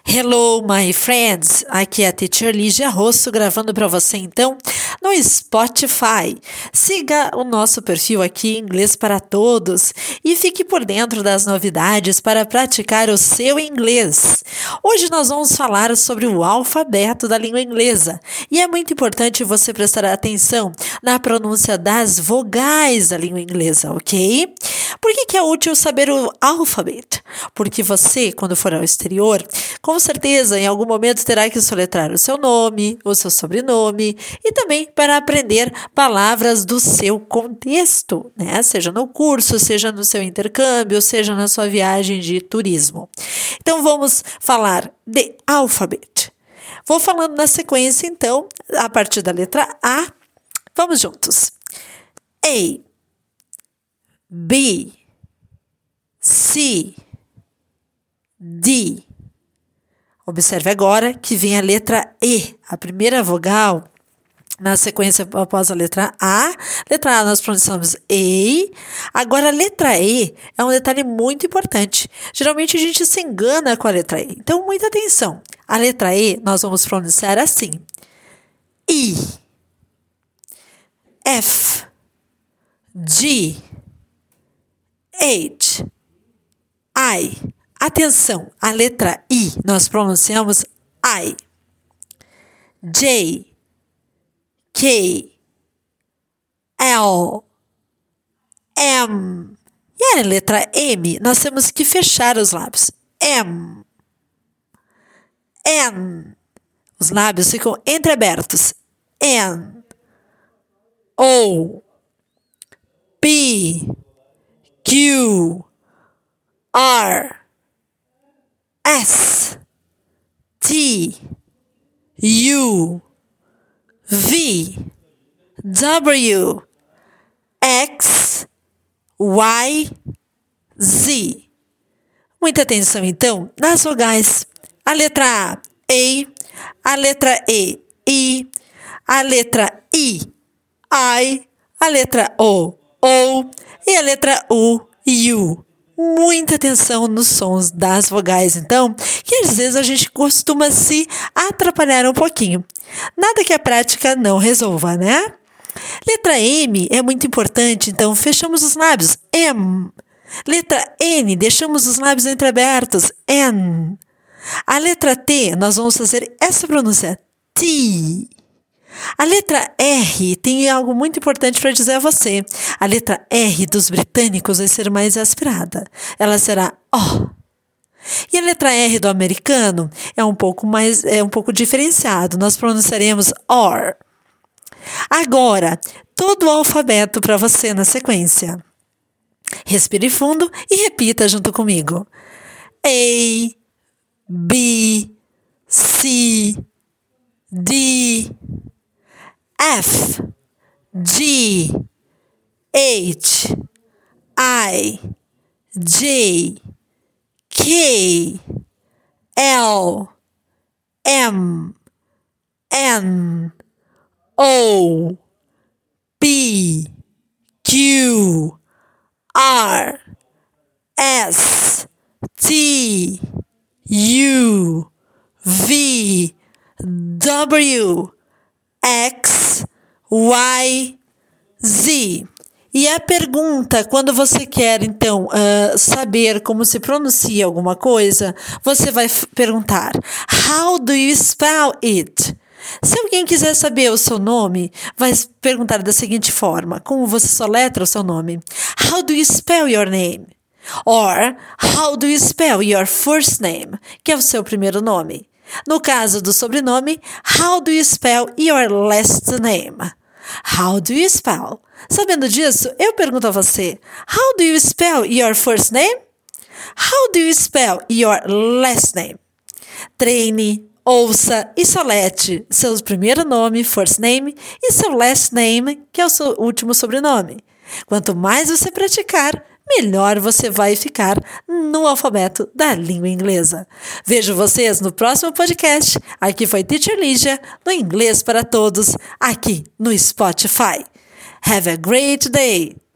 Hello, my friends! Aqui é a Teacher Lígia Rosso gravando para você então no Spotify. Siga o nosso perfil aqui, Inglês para Todos, e fique por dentro das novidades para praticar o seu inglês. Hoje nós vamos falar sobre o alfabeto da língua inglesa e é muito importante você prestar atenção na pronúncia das vogais da língua inglesa, ok? Por que é útil saber o alfabeto? Porque você, quando for ao exterior, com certeza, em algum momento terá que soletrar o seu nome, o seu sobrenome e também para aprender palavras do seu contexto, né? Seja no curso, seja no seu intercâmbio, seja na sua viagem de turismo. Então, vamos falar de alfabeto. Vou falando na sequência, então, a partir da letra A. Vamos juntos. A, B, C, D. Observe agora que vem a letra E, a primeira vogal, na sequência após a letra A. Letra A nós pronunciamos E. Agora a letra E é um detalhe muito importante. Geralmente a gente se engana com a letra E. Então, muita atenção. A letra E nós vamos pronunciar assim. I, F, G, H, I. Atenção, a letra I nós pronunciamos I. J, K, L, M. E a letra M nós temos que fechar os lábios. M, N. Os lábios ficam entreabertos. N, O, P, Q, R, S, T, U, V, W, X, Y, Z. Muita atenção, então, nas vogais. A letra A letra E, I, a letra I, a letra O, e a letra U, Muita atenção nos sons das vogais, então, que às vezes a gente costuma se atrapalhar um pouquinho. Nada que a prática não resolva, né? Letra M é muito importante, então fechamos os lábios. M. Letra N, deixamos os lábios entreabertos. N. A letra T, nós vamos fazer essa pronúncia. T. A letra R tem algo muito importante para dizer a você. A letra R dos britânicos vai ser mais aspirada. Ela será O. E a letra R do americano é um pouco diferenciado. Nós pronunciaremos OR. Agora, todo o alfabeto para você na sequência. Respire fundo e repita junto comigo. A, B, C, D, F, G, H, I, J, K, L, M, N, O, P, Q, R, S, T, U, V, W, X, Y, Z. E a pergunta, quando você quer, então, saber como se pronuncia alguma coisa, você vai perguntar, how do you spell it? Se alguém quiser saber o seu nome, vai perguntar da seguinte forma, como você soletra o seu nome? How do you spell your name? Or, how do you spell your first name? Que é o seu primeiro nome. No caso do sobrenome, how do you spell your last name? How do you spell? Sabendo disso, eu pergunto a você, how do you spell your first name? How do you spell your last name? Treine, ouça e solete seu primeiro nome, first name, e seu last name, que é o seu último sobrenome. Quanto mais você praticar, melhor você vai ficar no alfabeto da língua inglesa. Vejo vocês no próximo podcast. Aqui foi Teacher Lígia, no Inglês para Todos, aqui no Spotify. Have a great day!